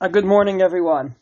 Good morning, everyone.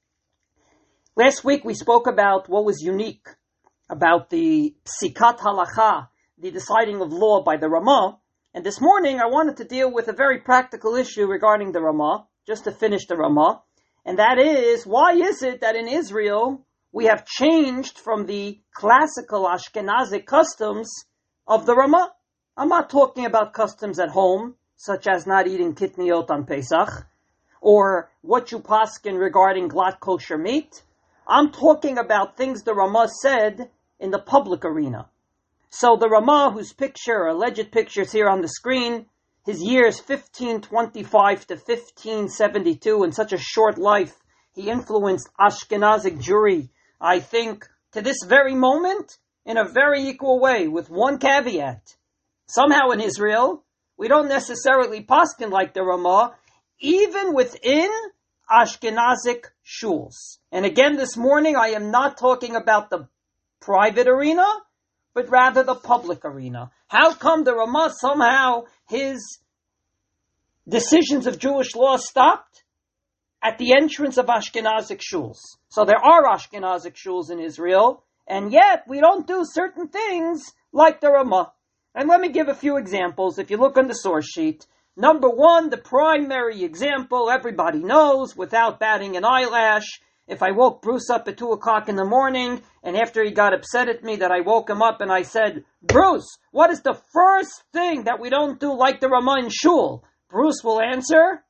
Last week we spoke about what was unique about the psikat halacha, the deciding of law by the Ramah. And this morning I wanted to deal with a very practical issue regarding the Ramah, just to finish the Ramah. And that is, why is it that in Israel we have changed from the classical Ashkenazic customs of the Ramah? I'm not talking about customs at home, such as not eating kitniot on Pesach, or what you paskin regarding glatt kosher meat. I'm talking about things the Ramah said in the public arena. So the Ramah, whose picture, alleged pictures here on the screen, his years 1525 to 1572, in such a short life, he influenced Ashkenazic Jewry, I think, to this very moment, in a very equal way, with one caveat. Somehow in Israel, we don't necessarily paskin like the Ramah, even within Ashkenazic shuls. And again this morning, I am not talking about the private arena, but rather the public arena. How come the Ramah somehow, his decisions of Jewish law stopped at the entrance of Ashkenazic shuls? So there are Ashkenazic shuls in Israel, and yet we don't do certain things like the Ramah. And let me give a few examples. If you look on the source sheet, number one, the primary example everybody knows without batting an eyelash. If I woke Bruce up at 2 o'clock in the morning, and after he got upset at me that I woke him up and I said, Bruce, what is the first thing that we don't do like the Ramah in Shul? Bruce will answer,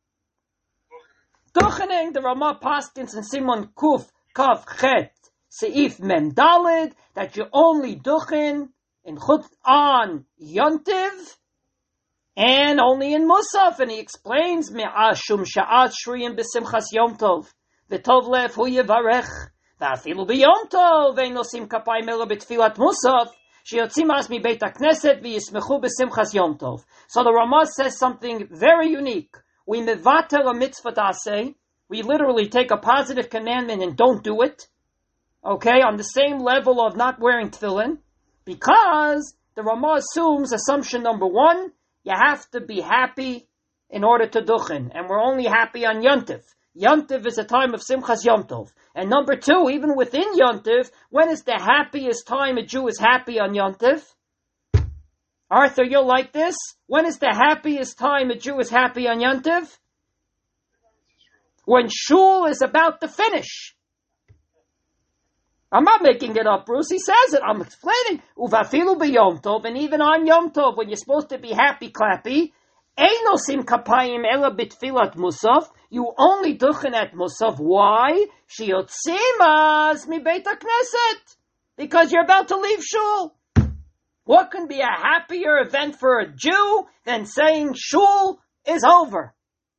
Duchening. The Ramah paskins in Simon Kuf Kaf Chet Seif Mem Dalid that you only duchen in Chut on Yontiv, and only in Musaf, and he explains, Me'ashum sha'at shriyim b'simchas Yom Tov, v'tov lef hu yevarech, v'afilu b'Yom Tov, ve'in nosim kapayim ela b'tfilat Musaf, sheyotzim as mi beit HaKnesset v'yismechu b'simchas Yom Tov. So the Ramah says something very unique. We mevatel a mitzvah daseh, we literally take a positive commandment and don't do it, okay, on the same level of not wearing tefillin, because the Ramah assumes, assumption number one, you have to be happy in order to duchen. And we're only happy on Yontif. Yontif is a time of Simchas Yom Tov. And number two, even within Yontif, when is the happiest time a Jew is happy on Yontif? Arthur, you'll like this. When is the happiest time a Jew is happy on Yontif? When Shul is about to finish. I'm not making it up, Bruce. He says it. I'm explaining. Uvafilu b'Yom Tov, and even on Yom Tov, when you're supposed to be happy, clappy, einosim kapayim ela b'tfilat Musaf. You only duchen at Musaf. Why? Shiyotzimas mi beit HaKnesset. Because you're about to leave Shul. What can be a happier event for a Jew than saying Shul is over?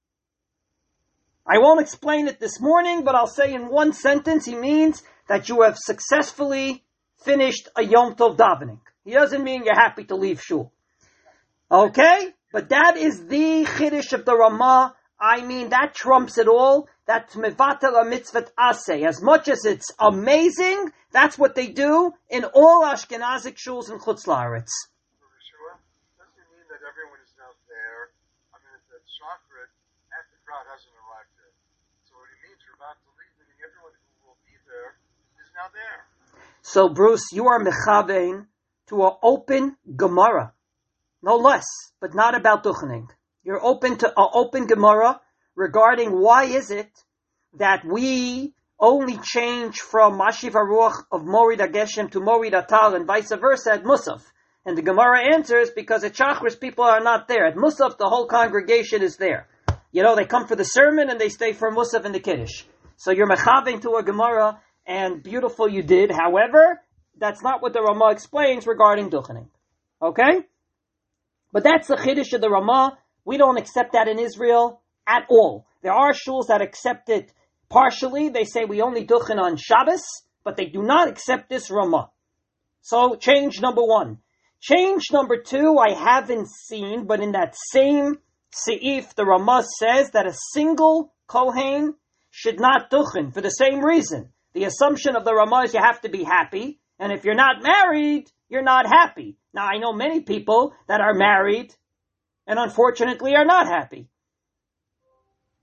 I won't explain it this morning, but I'll say in one sentence, he means that you have successfully finished a Yom Tov davening. He doesn't mean you're happy to leave Shul. Okay? But that is the Chiddush of the Ramah. I mean, that trumps it all. That's mevatel a mitzvot aseh. As much as it's amazing, that's what they do in all Ashkenazic shuls in Chutz La'aretz. Doesn't it mean that everyone is now there? I mean, it's Shachrit, half the crowd hasn't arrived yet. So what it means, you're about to leave, meaning everyone who will be there is now there. So, Bruce, you are mechavein to an open Gemara. No less, but not about duchening. You're open to an open Gemara regarding why is it that we only change from Mashiv HaRuach of Morid HaGeshem to Morid HaTal and vice versa at Musaf. And the Gemara answers because at Shachris people are not there. At Musaf the whole congregation is there. You know, they come for the sermon and they stay for Musaf and the Kiddush. So you're mechavein to a Gemara, and beautiful you did. However, that's not what the Ramah explains regarding duchening. Okay? But that's the Chiddush of the Ramah. We don't accept that in Israel at all. There are shuls that accept it partially. They say we only duchen on Shabbos, but they do not accept this Ramah. So change number one. Change number two, I haven't seen, but in that same Seif, the Ramah says that a single Kohen should not duchen for the same reason. The assumption of the Ramah is you have to be happy, and if you're not married, you're not happy. Now, I know many people that are married and unfortunately are not happy.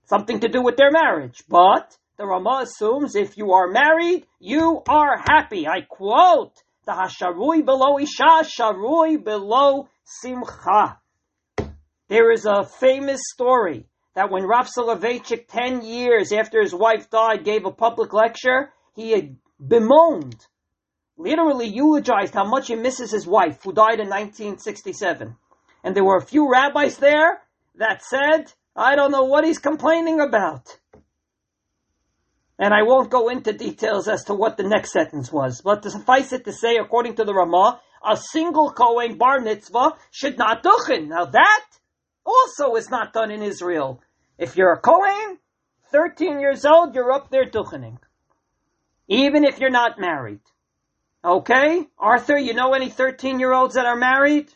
something to do with their marriage. But the Rama assumes if you are married, you are happy. I quote, the hasharui below isha, sharui below simcha. There is a famous story that when Rav Soloveitchik, 10 years after his wife died, gave a public lecture, he had bemoaned, literally eulogized how much he misses his wife, who died in 1967. And there were a few rabbis there that said, I don't know what he's complaining about. And I won't go into details as to what the next sentence was. But to suffice it to say, according to the Ramah, a single Kohen bar mitzvah should not duchen. Now that also is not done in Israel. If you're a Kohen, 13 years old, you're up there duchening. Even if you're not married. Okay? Arthur, you know any 13-year-olds that are married?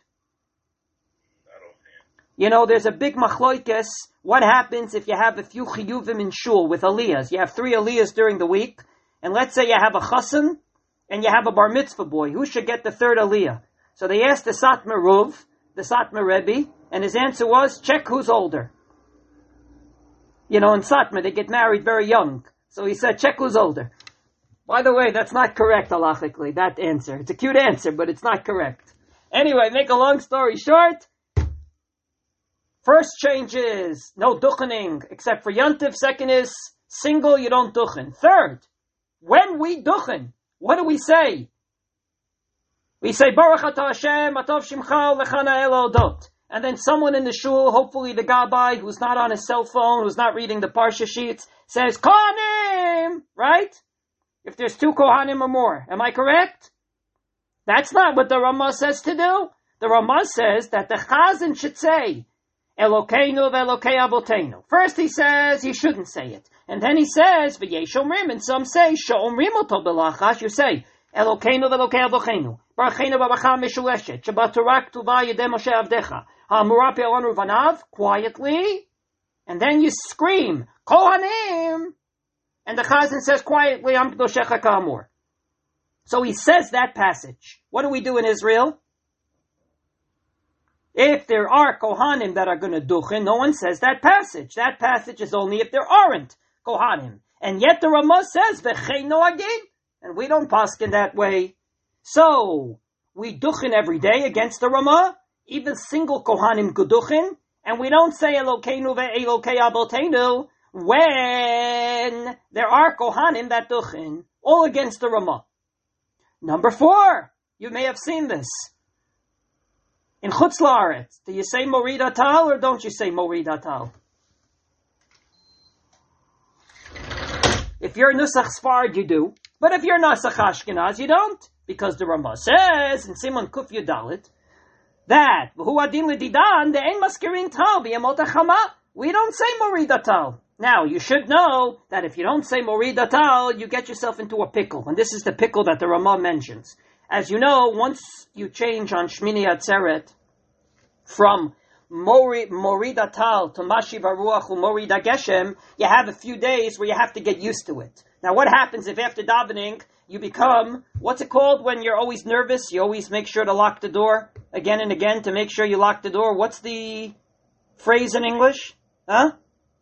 You know, there's a big machloikes. What happens if you have a few chiyuvim in shul with aliyahs? You have 3 aliyahs during the week, and let's say you have a chassan, and you have a bar mitzvah boy. Who should get the 3rd aliyah? So they asked the Satmar Ruv, the Satmar Rebbe, and his answer was, check who's older. You know, in Satmar, they get married very young. So he said, check who's older. By the way, that's not correct halachically, that answer. It's a cute answer, but it's not correct. Anyway, make a long story short, first change is no duchening except for Yontif. Second is single, you don't duchen. Third, when we duchen, what do we say? We say Baruch Atah Hashem, Atov Shimcha, Lechana El Odot. And then someone in the shul, hopefully the gabbai, who's not on his cell phone, who's not reading the parsha sheets, says Kohanim, right? If there's 2 Kohanim or more. Am I correct? That's not what the Ramah says to do. The Ramah says that the Chazan should say Elokeinu ve'Elokei Avoteinu. First he says he shouldn't say it. And then he says, V'yesh omrim, and some say, She'omrim oto belachash, you say, Elokeinu ve'Elokei Avoteinu. Barucheinu v'Abracha Meshuleshet. Shabbat Torah K'tuva Yedei Moshe Avdecha. Ha'amura pe'alanu vanav, quietly. And then you scream, Kohanim. And the Chazan says quietly, Am K'doshecha Ka'amur. So he says that passage. What do we do in Israel? If there are Kohanim that are going to duchen, no one says that passage. That passage is only if there aren't Kohanim. And yet the Ramah says, V'chein noagin. And we don't paskin that way. So, we duchen every day against the Ramah. Even single Kohanim geduchen. And we don't say Elokeinu ve'Elokei Avoteinu when there are Kohanim that duchen. All against the Ramah. Number 4. You may have seen this. In Chutz La'aretz, do you say Morid Atal or don't you say Morid Atal? If you're Nusach Sfard, you do. But if you're Nusach Ashkenaz, you don't. Because the Ramah says in Simon Kuf Yudalit that V'hu adin l'didan de'en maskirin tal b'yamot hachama. We don't say Morid Atal. Now, you should know that if you don't say Morid Atal, you get yourself into a pickle. And this is the pickle that the Ramah mentions. As you know, once you change on Shmini Atzeret from Morid Atal to Mashiv HaRuach Morid HaGeshem, you have a few days where you have to get used to it. Now what happens if after davening you become, what's it called when you're always nervous? You always make sure to lock the door again and again to make sure you lock the door. What's the phrase in English? Huh?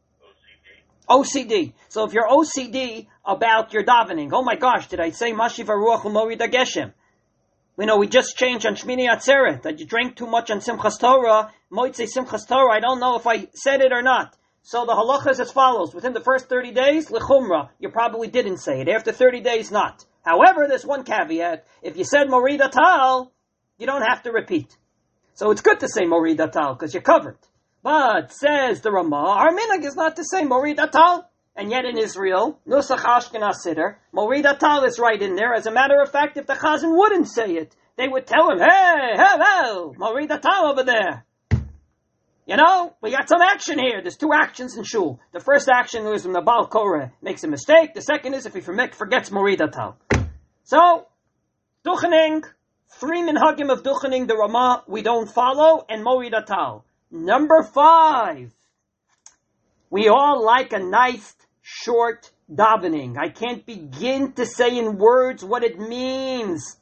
OCD. So if you're OCD about your davening, oh my gosh, did I say Mashiv HaRuach Morid HaGeshem? You know, we just changed on Shmini Atzeret that you drank too much on Simchas Torah, Moitzei Simchas Torah. I don't know if I said it or not. So the halacha is as follows. Within the first 30 days, L'chumra, you probably didn't say it. After 30 days, not. However, there's one caveat. If you said Morid Atal, you don't have to repeat. So it's good to say Morid Atal because you're covered. But, says the Ramah, our minhag is not to say Morid Atal. And yet in Israel, Nusach Ashkenaz Siddur, Morid Atal is right in there. As a matter of fact, if the Chazan wouldn't say it, they would tell him, hey, hello, Morid Atal over there. You know, we got some action here. There's 2 actions in shul. The first action is when the Baal Korah makes a mistake. The second is if he forgets Morid Atal. So, duchening, 3 minhagim of duchening, the Ramah, we don't follow, and Morid Atal. Number 5. We all like a nice, short davening. I can't begin to say in words what it means.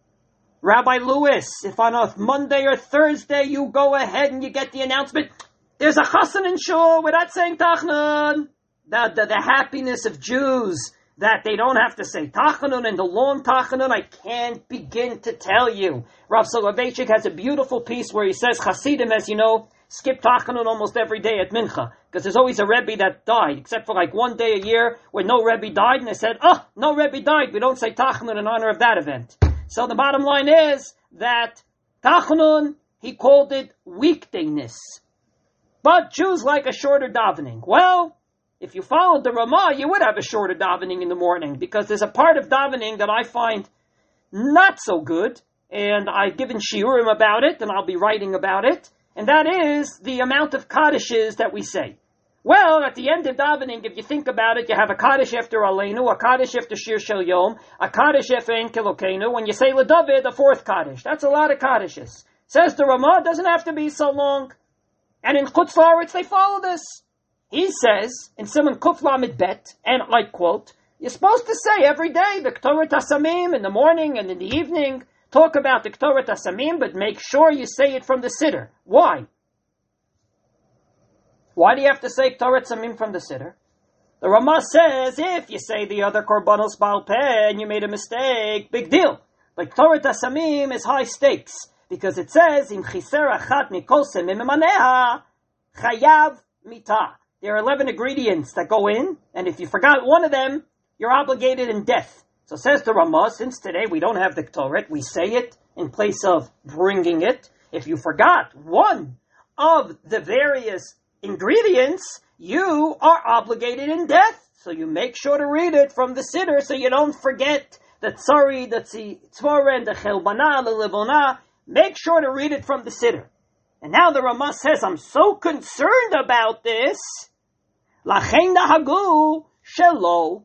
Rabbi Lewis, if on a Monday or Thursday you go ahead and you get the announcement, There's a chassan in shul without saying Tachanun. The happiness of Jews that they don't have to say Tachanun and the long Tachanun, I can't begin to tell you. Rav Soloveitchik has a beautiful piece where he says Hasidim, as you know, skip Tachanun almost every day at Mincha, because there's always a Rebbe that died, except for like one day a year where no Rebbe died, and they said, no Rebbe died, we don't say Tachanun in honor of that event. So the bottom line is that Tachanun, he called it weekdayness. But Jews like a shorter davening. Well, if you followed the Ramah, you would have a shorter davening in the morning, because there's a part of davening that I find not so good, and I've given shiurim about it, and I'll be writing about it, and that is the amount of Kaddishes that we say. Well, at the end of davening, if you think about it, you have a Kaddish after Aleinu, a Kaddish after Shir Shel Yom, a Kaddish after En Kelokeinu. When you say LeDavid, a fourth Kaddish. That's a lot of Kaddishes. Says the Ramah, it doesn't have to be so long. And in Chutz La'aretz, they follow this. He says, in Simon Kuf Lamed Bet, and I quote, you're supposed to say every day the K'toret HaSamim in the morning and in the evening. Talk about the K'toret HaSamim, but make sure you say it from the Siddur. Why? Why do you have to say K'toret HaSamim from the Siddur? The Ramah says, if you say the other Korbanos Baal Peh and you made a mistake, big deal. But K'toret HaSamim is high stakes, because it says, Im chiser achat mikol semim emaneha, chayav mitah. There are 11 ingredients that go in, and if you forgot one of them, you're obligated in death. So says the Ramah, since today we don't have the K'toret, we say it in place of bringing it. If you forgot one of the various ingredients, you are obligated in death. So you make sure to read it from the Siddur so you don't forget the Tzari, the Tzvoren, the Chelbana, the Levona. Make sure to read it from the Siddur. And now the Ramah says, I'm so concerned about this. Lachein nahagu shelo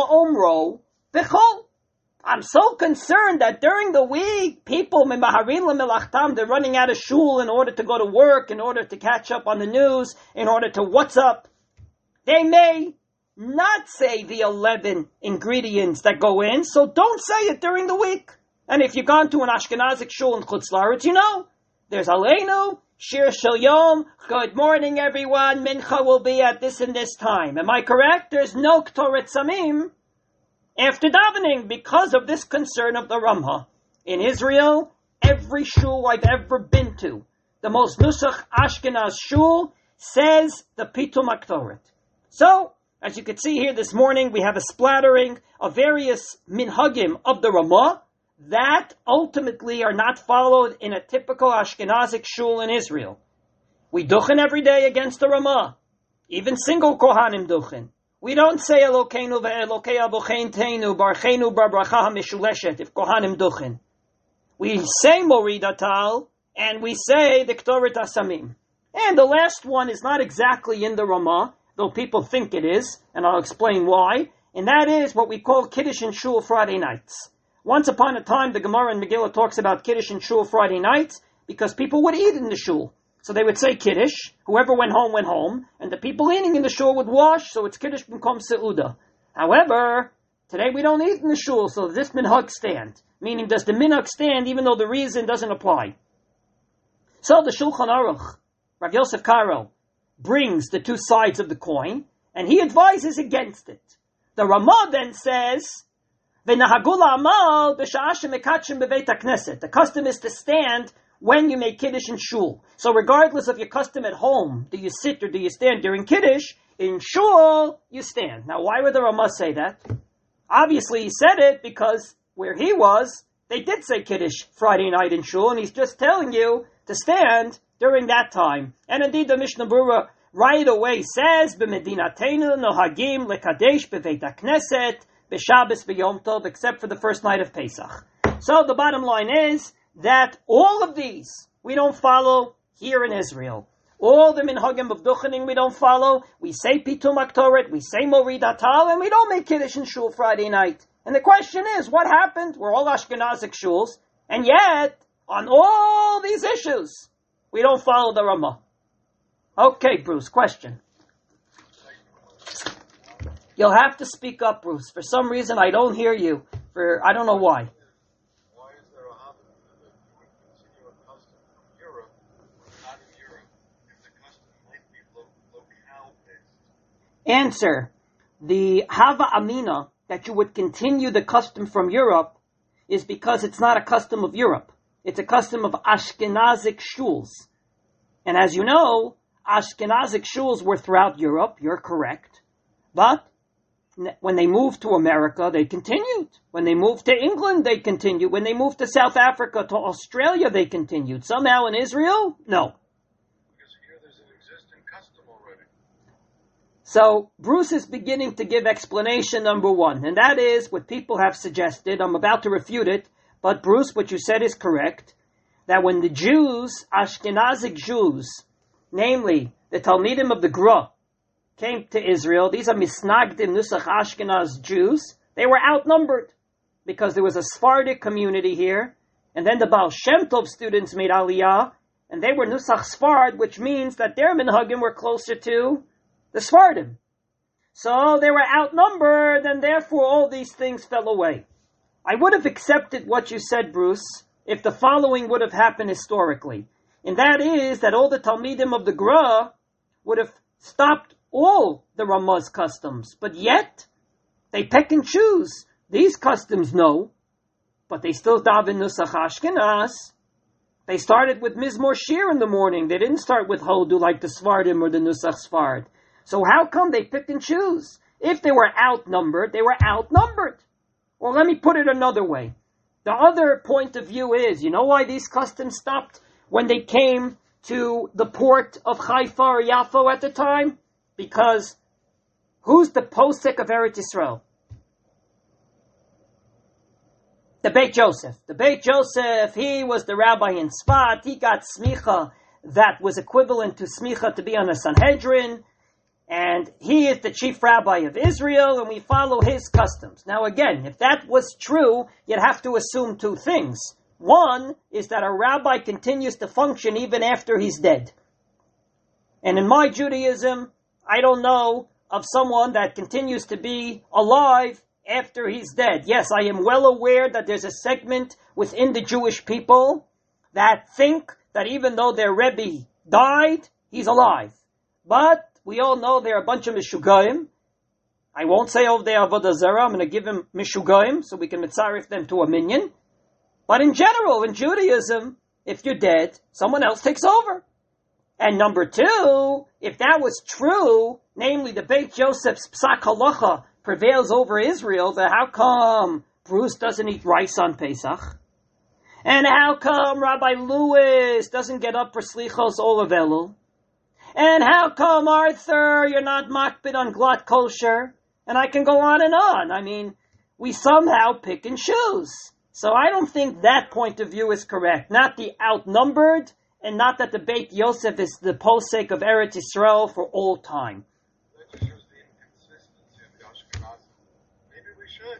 lo bechol. I'm so concerned that during the week, people, they're running out of shul in order to go to work, in order to catch up on the news, in order to what's up. They may not say the 11 ingredients that go in, so don't say it during the week. And if you've gone to an Ashkenazic shul in Chutz La'aretz, you know, there's Aleinu, Shir Shel Yom, good morning everyone, Mincha will be at this and this time. Am I correct? There's no K'toret Samim after davening because of this concern of the Ramah. In Israel, every shul I've ever been to, the most Nusach Ashkenaz shul, says the Pitum HaKtoret. So, as you can see here this morning, we have a splattering of various minhagim of the Ramah that ultimately are not followed in a typical Ashkenazic shul in Israel. We duchen every day against the Ramah. Even single Kohanim duchen. We don't say Elokeinu ve'Elokei Avochein Teinu Barcheinu Barbracha HaMeshuleshet if Kohanim duchen. We say Morid Atal and we say the K'toret HaSamim. And the last one is not exactly in the Ramah, though people think it is, and I'll explain why. And that is what we call Kiddush in Shul Friday nights. Once upon a time, the Gemara in Megillah talks about Kiddush in Shul Friday nights because people would eat in the Shul. So they would say Kiddush, whoever went home, and the people eating in the Shul would wash, so it's Kiddush B'nkom Seudah. However, today we don't eat in the Shul, so does this minhag stand? Meaning, does the minhag stand even though the reason doesn't apply? So the Shulchan Aruch, Rav Yosef Karo, brings the two sides of the coin, and he advises against it. The Ramah then says, the custom is to stand when you make Kiddush in Shul. So regardless of your custom at home, do you sit or do you stand during Kiddush? In Shul, you stand. Now, why would the Ramah say that? Obviously, he said it because where he was, they did say Kiddush Friday night in Shul, and he's just telling you to stand during that time. And indeed, the Mishnah Berurah right away says, B'medinatenu nohagim lekadesh b'veit HaKnesset b'Shabbos b'Yom Tov, except for the first night of Pesach. So the bottom line is that all of these we don't follow here in Israel. All the minhagim of duchening we don't follow. We say Pitum HaKtoret, we say Morid Atal, and we don't make Kiddush in Shul Friday night. And the question is, what happened? We're all Ashkenazic shuls, and yet, on all these issues, we don't follow the Ramah. Okay, Bruce, question. You'll have to speak up, Bruce. For some reason, I don't hear you. I don't know why. Why is there a habit that you would continue a custom from Europe, not in Europe, if the custom might Answer. The Hava Amina, that you would continue the custom from Europe, is because it's not a custom of Europe. It's a custom of Ashkenazic shuls. And as you know, Ashkenazic shuls were throughout Europe, you're correct. But when they moved to America, they continued. When they moved to England, they continued. When they moved to South Africa, to Australia, they continued. Somehow in Israel, no. Because here there's an existing custom already. So Bruce is beginning to give explanation number one, and that is what people have suggested. I'm about to refute it, but Bruce, what you said is correct, that when the Jews, Ashkenazic Jews, namely the Talmidim of the Gra, came to Israel, these are Misnagdim Nusach Ashkenaz Jews, they were outnumbered because there was a Sephardic community here, and then the Baal Shem Tov students made Aliyah, and they were Nusach Sfard, which means that their minhagim were closer to the Sephardim. So they were outnumbered, and therefore all these things fell away. I would have accepted what you said, Bruce, if the following would have happened historically. And that is that all the Talmidim of the Gra would have stopped all the Ramah's customs. But yet, they pick and choose. These customs, no. But they still daven Nusach Ashkenaz. They started with Mizmor Shir in the morning. They didn't start with Hodu like the Svardim or the Nusach Sfard. So how come they pick and choose? If they were outnumbered, they were outnumbered. Or let me put it another way. The other point of view is, you know why these customs stopped when they came to the port of Haifa or Yaffo at the time? Because who's the posek of Eretz Yisrael? The Beit Yosef. The Beit Yosef, he was the rabbi in Sfat. He got smicha that was equivalent to smicha to be on a Sanhedrin. And he is the chief rabbi of Israel, and we follow his customs. Now again, if that was true, you'd have to assume two things. One is that a rabbi continues to function even after he's dead. And in my Judaism, I don't know of someone that continues to be alive after he's dead. Yes, I am well aware that there's a segment within the Jewish people that think that even though their Rebbe died, he's alive. But we all know they're a bunch of Mishugayim. I won't say over there Avodah Zarah. I'm going to give him Mishugayim so we can mitzaref them to a minion. But in general, in Judaism, if you're dead, someone else takes over. And number two, if that was true, namely the Beit Yosef's Psak Halacha prevails over Israel, then how come Bruce doesn't eat rice on Pesach? And how come Rabbi Lewis doesn't get up for Slichos Olav Elul? And how come, Arthur, you're not makpid on Glat Kosher? And I can go on and on. I mean, we somehow pick and choose. So I don't think that point of view is correct. Not the outnumbered, and not that the Beit Yosef is the posek of Eretz Yisrael for all time. That just shows the inconsistency of the Ashkenazim. Maybe we should.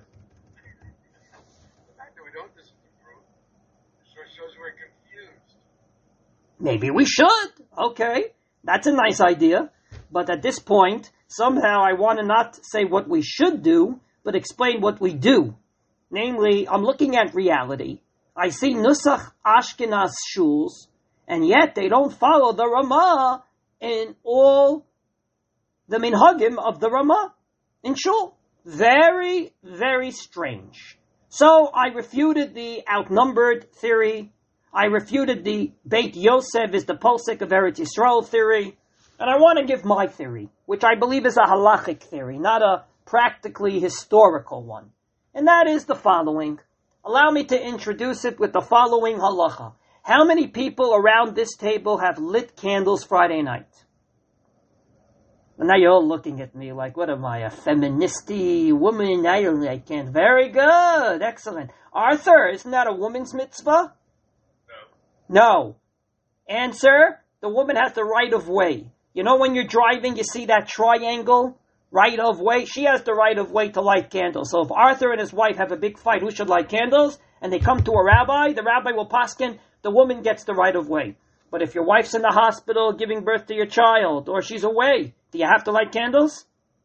The fact that we don't disapprove shows we're confused. Maybe we should. Okay. That's a nice idea. But at this point, somehow I want to not say what we should do, but explain what we do. Namely, I'm looking at reality. I see Nusach Ashkenaz shuls, and yet they don't follow the Ramah in all the minhagim of the Ramah in shul. Very, very strange. So I refuted the outnumbered theory. I refuted the Beit Yosef is the posek of Eretz Yisrael theory. And I want to give my theory, which I believe is a halachic theory, not a practically historical one. And that is the following. Allow me to introduce it with the following halacha. How many people around this table have lit candles Friday night? And now you're all looking at me like, what am I, a feministy woman? I can't. Very good. Excellent. Arthur, isn't that a woman's mitzvah? No. Answer, the woman has the right of way. You know when you're driving, you see that triangle? Right of way? She has the right of way to light candles. So if Arthur and his wife have a big fight, who should light candles? And they come to a rabbi, the rabbi will paskin, the woman gets the right of way. But if your wife's in the hospital giving birth to your child, or she's away, do you have to light candles?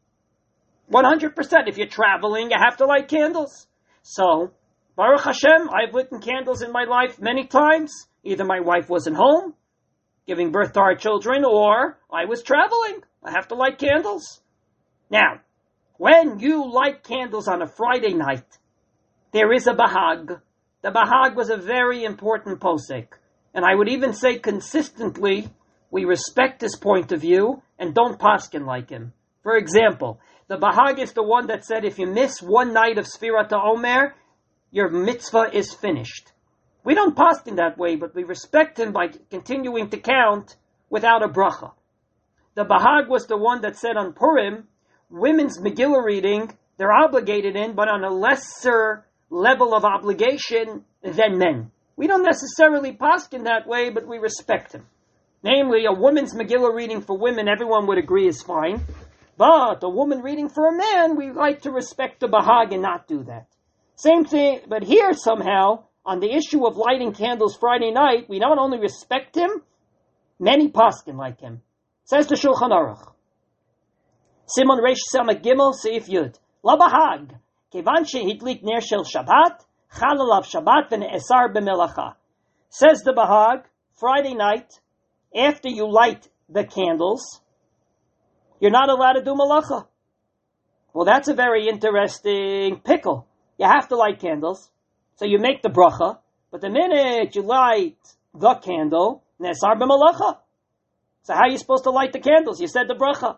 100%. If you're traveling, you have to light candles. So, Baruch Hashem, I've lit candles in my life many times. Either my wife wasn't home, giving birth to our children, or I was traveling. I have to light candles. Now, when you light candles on a Friday night, there is a bahag. The bahag was a very important posek. And I would even say consistently, we respect his point of view and don't paskin like him. For example, the bahag is the one that said if you miss one night of Sfirat HaOmer, your mitzvah is finished. We don't paskin that way, but we respect him by continuing to count without a bracha. The bahag was the one that said on Purim, women's Megillah reading, they're obligated in, but on a lesser level of obligation than men. We don't necessarily paskin that way, but we respect him. Namely, a woman's Megillah reading for women, everyone would agree is fine. But a woman reading for a man, we like to respect the bahag and not do that. Same thing, but here somehow, on the issue of lighting candles Friday night, we not only respect him, many paskin like him. Says the Shulchan Aruch. Simon Reish Samak Gimel Seif Yud. La bahag, kevan shehidlik ner shel Shabbat, chal alav Shabbat v'ne'esar b'melacha. Says the bahag, Friday night, after you light the candles, you're not allowed to do malacha. Well, that's a very interesting pickle. You have to light candles, so you make the bracha, but the minute you light the candle, ne'esar b'melacha. So how are you supposed to light the candles? You said the bracha.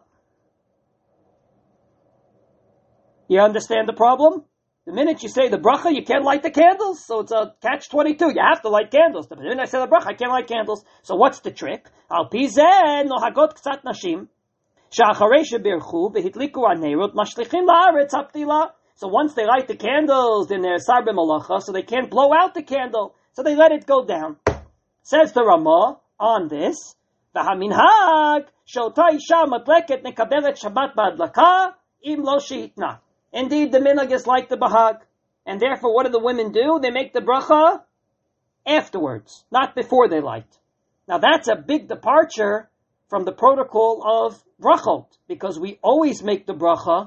You understand the problem? The minute you say the bracha, you can't light the candles. So it's a catch-22. You have to light candles. The minute I say the bracha, I can't light candles. So what's the trick? Al pi zeh nohagot k'tzat nashim she'acharei shebirchu v'hitliku hanerut mashlichim la'aretz haptila. So once they light the candles, then they're sar b'malacha, so they can't blow out the candle. So they let it go down. Says the Ramah on this, v'haminhag she'ota isha madleket nekabelet Shabbat ba'adlaka im lo she'itna. Indeed, the minhag is like the bahag. And therefore, what do the women do? They make the bracha afterwards, not before they light. Now that's a big departure from the protocol of brachot, because we always make the bracha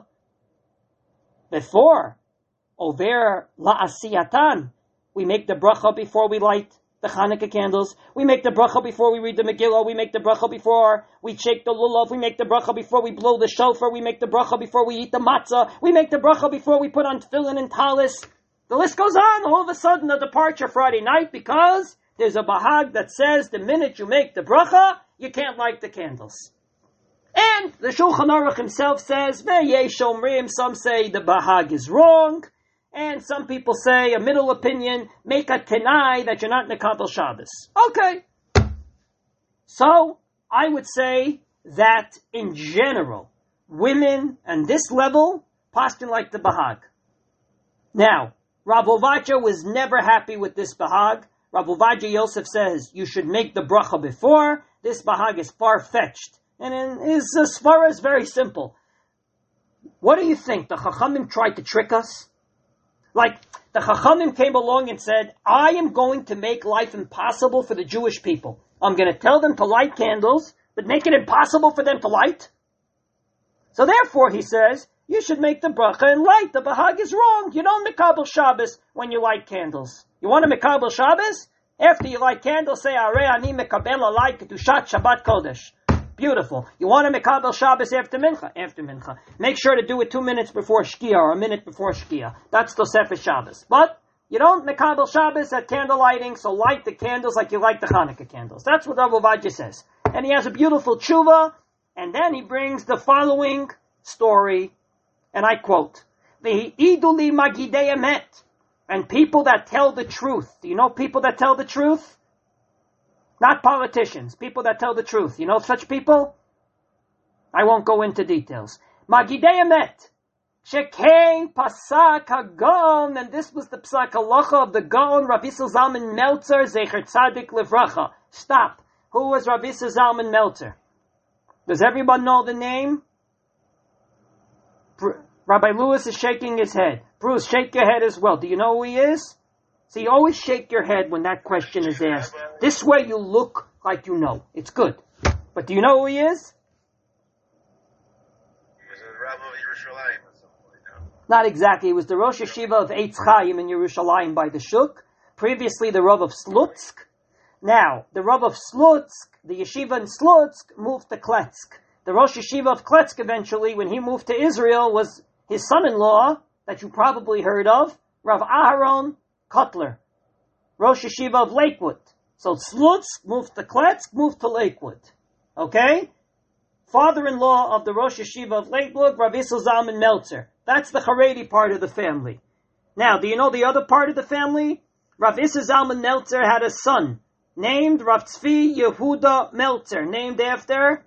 before. Over la'asiyatan. We make the bracha before we light the Hanukkah candles. We make the bracha before we read the Megillah. We make the bracha before we shake the lulav. We make the bracha before we blow the shofar. We make the bracha before we eat the matzah. We make the bracha before we put on tefillin and talis. The list goes on. All of a sudden, a departure Friday night, because there's a bahag that says the minute you make the bracha, you can't light the candles. And the Shulchan Aruch himself says, Ve'yesh omrim, some say the bahag is wrong. And some people say, a middle opinion, make a tenai that you're not Mekabel Shabbos. Okay. So, I would say that in general, women on this level, paskin like the bahag. Now, Rav Ovadia was never happy with this bahag. Rav Ovadia Yosef says, you should make the bracha before. This bahag is far-fetched. And in his svara is very simple. What do you think? The Chachamim tried to trick us? Like, the Chachamim came along and said, I am going to make life impossible for the Jewish people. I'm going to tell them to light candles, but make it impossible for them to light. So therefore, he says, you should make the bracha and light. The bahag is wrong. You don't Mekabel Shabbos when you light candles. You want to Mekabel Shabbos? After you light candles, say, Arei ani mekabel alai kedushat Shabbat Kodesh. Beautiful. You want to Mekabel Shabbos after Mincha? After Mincha. Make sure to do it 2 minutes before Shkia or a minute before Shkia. That's Tosefes Shabbos. But you don't Mekabel Shabbos at candle lighting, so light the candles like you light the Hanukkah candles. That's what Rav Ovadia says. And he has a beautiful tshuva, and then he brings the following story, and I quote, V'hi'iduli magidei emet, and people that tell the truth. Do you know people that tell the truth? Not politicians, people that tell the truth. You know such people? I won't go into details. Magidei emet, shekein pasak hagon, and this was the psak halacha of the Gaon, Rav Yisrael Zalman Meltzer, Zecher Tzadik Livracha. Stop. Who was Rav Yisrael Zalman Meltzer? Does everyone know the name? Rabbi Lewis is shaking his head. Bruce, shake your head as well. Do you know who he is? So you always shake your head when that question is asked. This way you look like you know. It's good. But do you know who he is? He was a Rav of Yerushalayim at some point, no? Not exactly. He was the Rosh Yeshiva of Eitz Chaim in Yerushalayim by the Shuk. Previously the Rav of Slutsk. Now, the Rav of Slutsk, the yeshiva in Slutsk, moved to Kletsk. The Rosh Yeshiva of Kletsk eventually, when he moved to Israel, was his son-in-law, that you probably heard of, Rav Aharon Kotler, Rosh Yeshiva of Lakewood. So Slutsk moved to Kletsk, moved to Lakewood. Okay? Father-in-law of the Rosh Yeshiva of Lakewood, Rav Issel Zalman Meltzer. That's the Haredi part of the family. Now, do you know the other part of the family? Rav Issel Zalman Meltzer had a son named Rav Tzvi Yehuda Meltzer, named after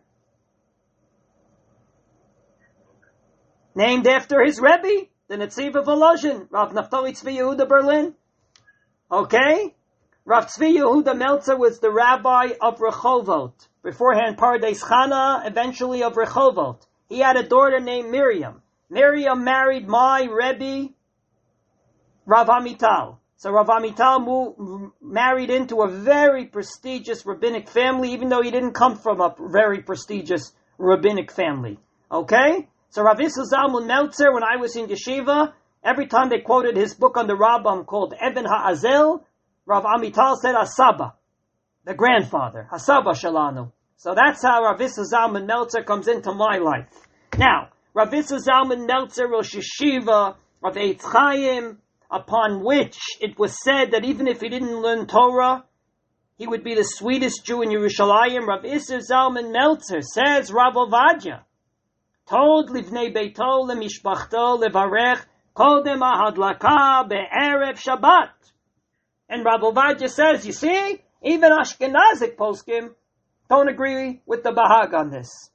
his Rebbe, the Netziv of Volozhin, Rav Naftali Tzvi Yehuda Berlin. Okay? Rav Tzvi Yehuda Meltzer was the rabbi of Rehovot. Beforehand, Pardes Chana, eventually of Rehovot. He had a daughter named Miriam. Miriam married my Rebbe, Rav Amital. So Rav Amital married into a very prestigious rabbinic family, even though he didn't come from a very prestigious rabbinic family. Okay? So Rav Issel Zalman Meltzer, when I was in yeshiva, every time they quoted his book on the Rambam called Eben HaAzel, Rav Amital said Asaba, the grandfather, Hasaba Shalanu. So that's how Rav Issel Zalman Meltzer comes into my life. Now, Rav Issel Zalman Meltzer, Rosh Yeshiva of Eitz Chaim, upon which it was said that even if he didn't learn Torah, he would be the sweetest Jew in Yerushalayim. Rav Issel Zalman Meltzer says, Rav Ovadia told Livnei Beito leMishpachto levarech kodem hahadlaka be'erev Shabbat. And Rav Ovadia says, you see, even Ashkenazic poskim don't agree with the Bahag on this.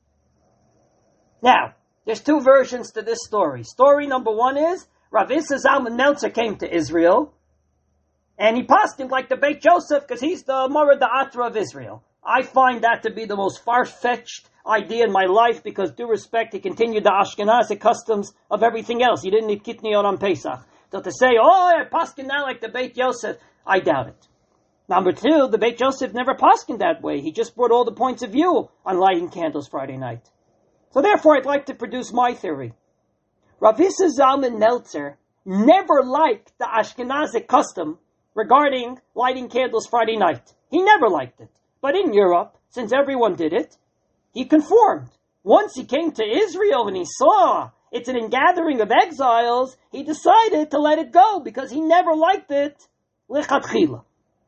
Now, there's two versions to this story. Story number one is, Rav Issel Zalman Meltzer came to Israel, and he posted like the Beit Joseph, because he's the Moreh D'Atra of Israel. I find that to be the most far-fetched idea in my life, because due respect, he continued the Ashkenazic customs of everything else. He didn't need Kitniot on Pesach. So to say, I posted now like the Beit Joseph, I doubt it. Number two, the Beit Joseph never posted that way. He just brought all the points of view on lighting candles Friday night. So therefore, I'd like to produce my theory. Rav Issel Zalman Meltzer never liked the Ashkenazic custom regarding lighting candles Friday night. He never liked it. But in Europe, since everyone did it, he conformed. Once he came to Israel and he saw it's an ingathering of exiles, he decided to let it go because he never liked it lechatchila.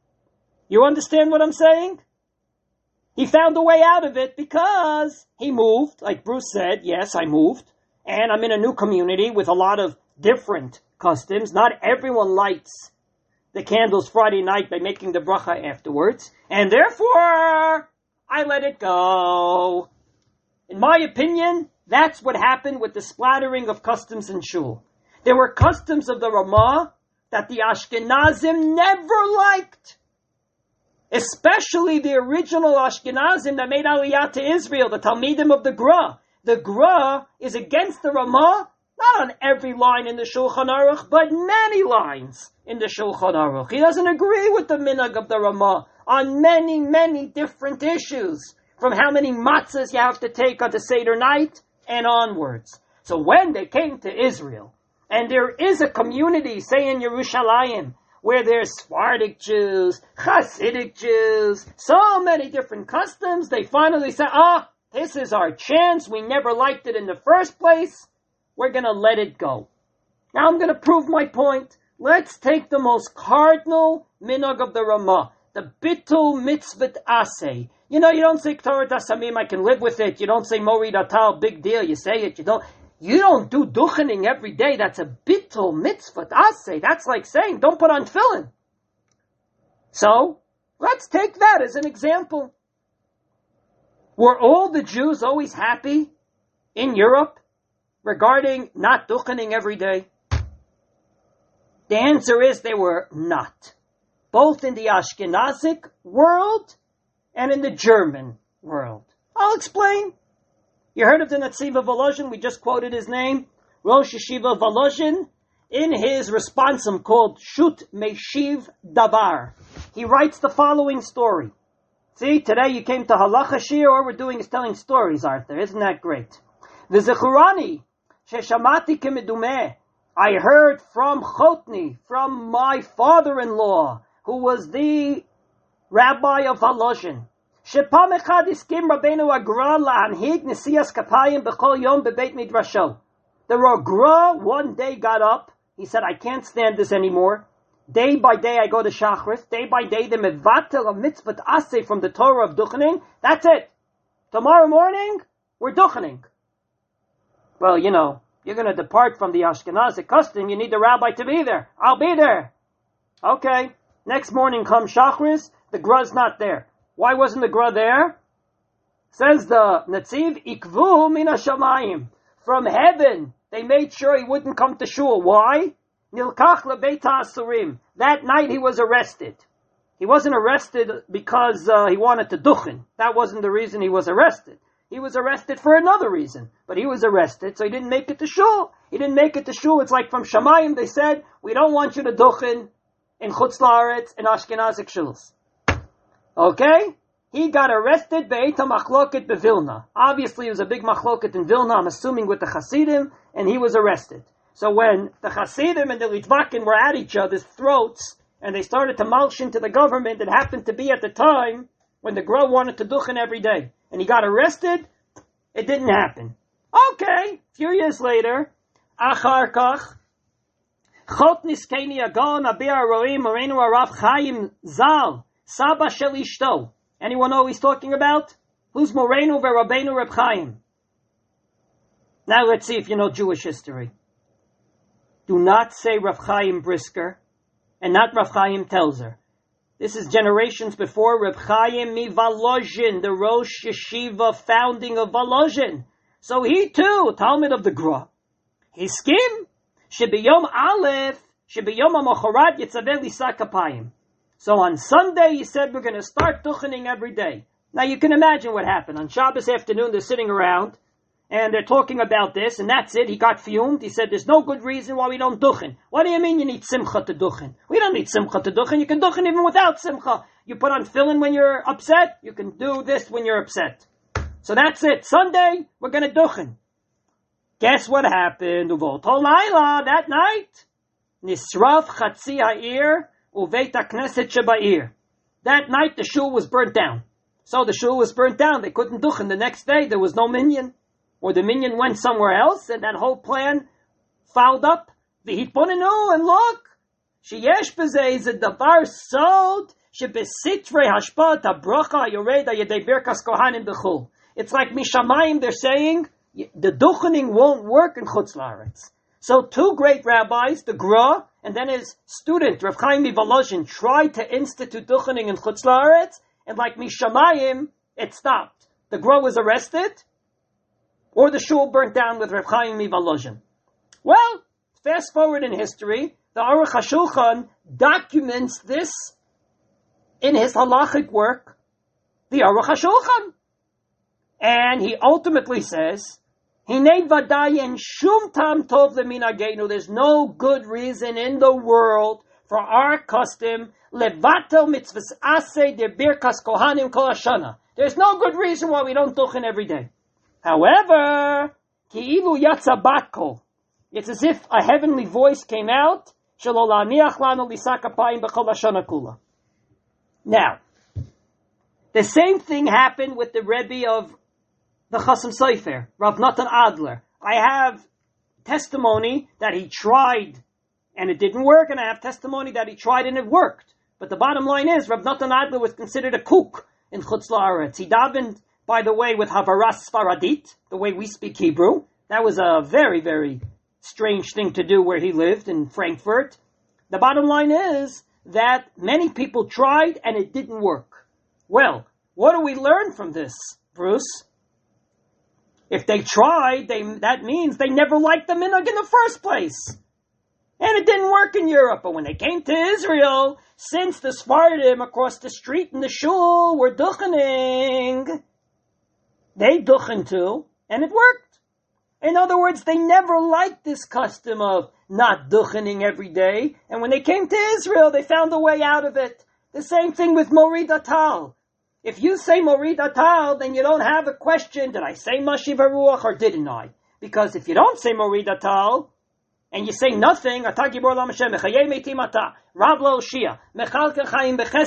You understand what I'm saying? He found a way out of it because he moved, like Bruce said, yes, I moved, and I'm in a new community with a lot of different customs. Not everyone lights the candles Friday night by making the bracha afterwards, and therefore, I let it go. In my opinion, that's what happened with the splattering of customs in Shul. There were customs of the Ramah that the Ashkenazim never liked. Especially the original Ashkenazim that made Aliyah to Israel, the Talmidim of the Gra. The Gra is against the Ramah, not on every line in the Shulchan Aruch, but many lines in the Shulchan Aruch. He doesn't agree with the minhag of the Ramah on many, many different issues, from how many matzahs you have to take on the Seder night and onwards. So when they came to Israel, and there is a community, say in Yerushalayim, where there's Sephardic Jews, Hasidic Jews, so many different customs, they finally said, this is our chance, we never liked it in the first place, we're going to let it go. Now I'm going to prove my point. Let's take the most cardinal minhag of the Ramah, the Bitul Mitzvot Aseh. You know, you don't say K'torah Dasamim, I can live with it. You don't say Morid Atal, big deal, you say it, you don't do duchening every day. That's a Bitul Mitzvot Aseh. That's like saying, don't put on tefillin. So, let's take that as an example. Were all the Jews always happy in Europe regarding not duchening every day? The answer is they were not. Both in the Ashkenazic world and in the German world. I'll explain. You heard of the Netziv of Volozhin? We just quoted his name. Rosh Yeshiva Volozhin, in his responsum called Shut Meshiv Davar, he writes the following story. See, today you came to Halacha Shir, all we're doing is telling stories, Arthur. Isn't that great? V'zechurani, sheshamati kemedumeh, I heard from Chotni, from my father-in-law, who was the rabbi of Volozhin, Shepam echad iskim Rabbeinu Agra la'anhig nesiyas kapayim b'chol yom bebeit midrasho. The Agra one day got up. He said, I can't stand this anymore. Day by day I go to Shachris. Day by day the mevatel of mitzvot aseh from the Torah of duchening. That's it. Tomorrow morning, we're duchening. Well, you know, you're going to depart from the Ashkenazic custom. You need the rabbi to be there. I'll be there. Okay. Next morning comes Shachris. The Gra's not there. Why wasn't the Gra there? Says the Netziv, Ikvu min hashamayim. From heaven, they made sure he wouldn't come to shul. Why? Nilkach lebeita asurim. That night he was arrested. He wasn't arrested because he wanted to duchen. That wasn't the reason he was arrested. He was arrested for another reason. But he was arrested, so he didn't make it to shul. He didn't make it to shul. It's like from Shamayim, they said, we don't want you to duchen in Chutz La'aretz and Ashkenazic shuls. Okay? He got arrested be'eta machloket bevilna. Obviously, it was a big machloket in Vilna, I'm assuming with the Hasidim, and he was arrested. So when the Hasidim and the Litvakim were at each other's throats, and they started to malshin to the government, it happened to be at the time when the Gra wanted to duchen every day. And he got arrested, it didn't happen. Okay, a few years later, Achar Kach, Chot Niskeni Agon Abir Roim Morenu Arav Chaim Zal, Saba Shel Ishto. Anyone know who he's talking about? Who's Morenu Verabenu Reb Chaim? Now let's see if you know Jewish history. Do not say Rav Chaim Brisker, and not Rav Chaim Telzer. This is generations before Reb Chaim mi Volozhin, the Rosh Yeshiva founding of Volozhin. So he too, Talmud of the Gra. Hiskim, Shebiyom Aleph, Shebiyom HaMochorat Yitzaveh Lisa Kapayim. So on Sunday he said we're going to start duchening every day. Now you can imagine what happened. On Shabbos afternoon they're sitting around, and they're talking about this, and that's it. He got fumed. He said, there's no good reason why we don't duchen. What do you mean you need simcha to duchen? We don't need simcha to duchen. You can duchen even without simcha. You put on tefillin when you're upset. You can do this when you're upset. So that's it. Sunday, we're going to duchen. Guess what happened? Uvotol laila, that night, nisraf chatzi ha'ir uveit ha'kneset sheba'ir. That night, the shul was burnt down. So the shul was burnt down. They couldn't duchen. The next day, there was no minyan. Or the minyan went somewhere else, and that whole plan fouled up. V'hitponenu, and look, sheyesh b'zeh is a davar sod shebesitrei hashpat habracha yoreda yedei birkas kohanim b'chul. It's like mishamayim. They're saying the duchening won't work in Chutz La'aretz. So two great rabbis, the Gra and then his student Rav Chaim Volozhin, tried to institute duchening in Chutz La'aretz, and like mishamayim, it stopped. The Gra was arrested, or the shul burnt down with Rav Chaim Volozhin. Well, fast forward in history, the Aruch HaShulchan documents this in his halachic work, the Aruch HaShulchan. And he ultimately says, Hinei vadayin shum tam tov leminagenu. There's no good reason in the world for our custom, levatel mitzvahs aseh de birkas kohanim kol hashana. There's no good reason why we don't duchen every day. However, ki'ilu yatsa batko. It's as if a heavenly voice came out. Shelo la'aniach lanu lisa kapayim b'chol hashana kula. Now, the same thing happened with the Rebbe of the Chasam Sofer, Rav Natan Adler. I have testimony that he tried and it didn't work, and I have testimony that he tried and it worked. But the bottom line is, Rav Natan Adler was considered a kook in Chutz La'aretz. He davened, by the way, with Havaras Sfaradit, the way we speak Hebrew. That was a very, very strange thing to do where he lived in Frankfurt. The bottom line is that many people tried and it didn't work. Well, what do we learn from this, Bruce? If they tried, that means they never liked the minhag in the first place. And it didn't work in Europe. But when they came to Israel, since the Sephardim across the street in the shul were duchening, they duchen too, and it worked. In other words, they never liked this custom of not duchening every day. And when they came to Israel, they found a way out of it. The same thing with Morid Atal. If you say Morid Atal, then you don't have a question, did I say Mashiv HaRuach or didn't I? Because if you don't say Morid Atal, and you say nothing, Ata Gibor Lam Hashem, Mechayei Meitim Ata, Rav Lo Shia, Mechalkel Chaim Bechesed,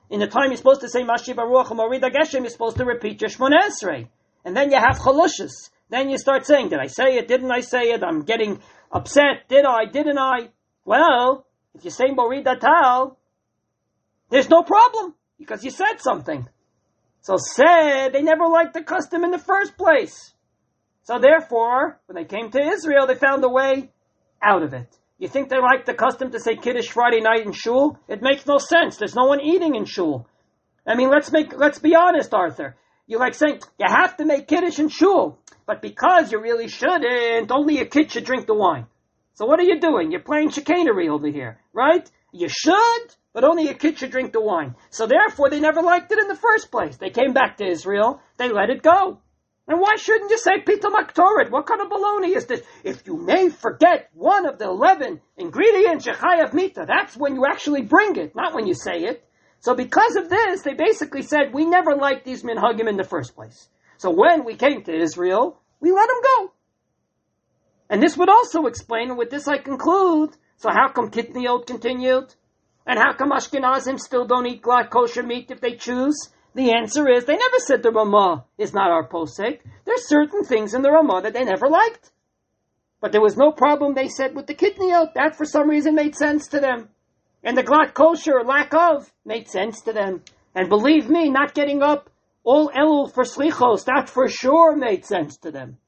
In the time you're supposed to say Mashiach Baruch Morid HaGeshem, you're supposed to repeat your Shmona Esrei. And then you have Chalushas. Then you start saying, did I say it? Didn't I say it? I'm getting upset. Did I? Didn't I? Well, if you're saying Morid HaTal, there's no problem, because you said something. So said, they never liked the custom in the first place. So therefore, when they came to Israel, they found a way out of it. You think they like the custom to say Kiddush Friday night in shul? It makes no sense. There's no one eating in shul. I mean, let's be honest, Arthur. You like saying, you have to make Kiddush in shul, but because you really shouldn't, only a kid should drink the wine. So what are you doing? You're playing chicanery over here, right? You should, but only a kid should drink the wine. So therefore, they never liked it in the first place. They came back to Israel, they let it go. And why shouldn't you say Pita Maktoret? What kind of baloney is this? If you may forget one of the 11 ingredients, Shechayav Mita, that's when you actually bring it, not when you say it. So because of this, they basically said, we never liked these minhagim in the first place. So when we came to Israel, we let them go. And this would also explain, and with this I conclude, so how come Kitniot continued? And how come Ashkenazim still don't eat glad kosher meat if they choose? The answer is, they never said the Ramah is not our posek. There's certain things in the Ramah that they never liked. But there was no problem, they said, with the Kitniot. That for some reason made sense to them. And the glad kosher, lack of, made sense to them. And believe me, not getting up all Elul for Slichos, that for sure made sense to them.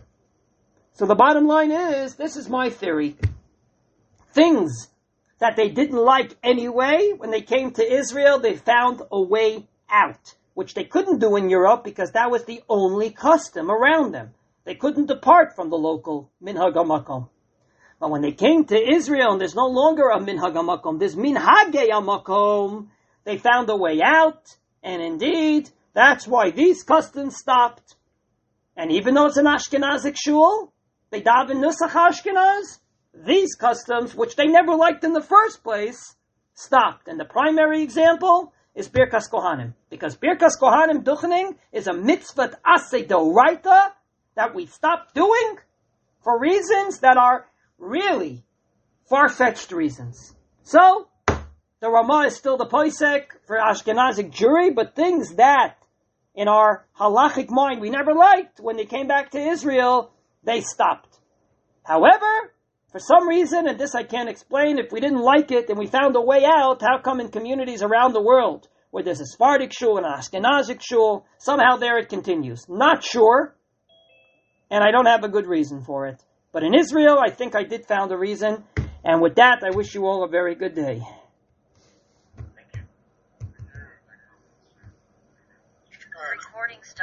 So the bottom line is, this is my theory. Things that they didn't like anyway, when they came to Israel, they found a way out, which they couldn't do in Europe because that was the only custom around them. They couldn't depart from the local Minhag HaMakom. But when they came to Israel, and there's no longer a Minhag HaMakom, there's Minhagei HaMakom, they found a way out, and indeed, that's why these customs stopped. And even though it's an Ashkenazic shul, they daven Nusach Ashkenaz, these customs, which they never liked in the first place, stopped. And the primary example is Birkas Kohanim. Because Birkas Kohanim Duchening is a mitzvah aseh doraita that we stopped doing for reasons that are really far-fetched reasons. So, the Ramah is still the posek for Ashkenazic Jewry, but things that in our halachic mind we never liked, when they came back to Israel, they stopped. However, for some reason, and this I can't explain, if we didn't like it and we found a way out, how come in communities around the world where there's a Sephardic shul and an Ashkenazic shul, somehow there it continues? Not sure, and I don't have a good reason for it. But in Israel, I think I did found a reason, and with that, I wish you all a very good day.